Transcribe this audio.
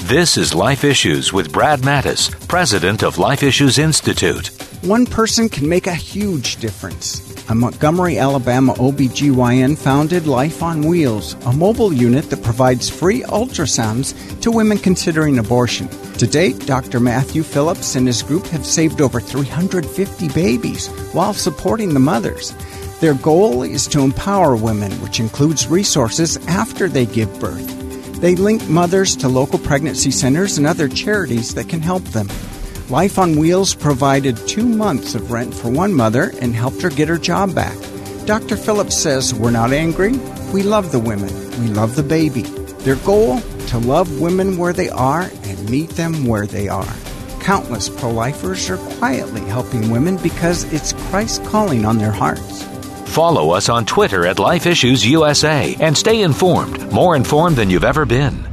This is Life Issues with Brad Mattis, president of Life Issues Institute. One person can make a huge difference. A Montgomery, Alabama OBGYN founded Life on Wheels, a mobile unit that provides free ultrasounds to women considering abortion. To date, Dr. Matthew Phillips and his group have saved over 350 babies while supporting the mothers. Their goal is to empower women, which includes resources after they give birth. They link mothers to local pregnancy centers and other charities that can help them. Life on Wheels provided 2 months of rent for one mother and helped her get her job back. Dr. Phillips says, "We're not angry. We love the women. We love the baby." Their goal? To love women where they are and meet them where they are. Countless pro-lifers are quietly helping women because it's Christ calling on their hearts. Follow us on Twitter at Life Issues USA and stay informed, more informed than you've ever been.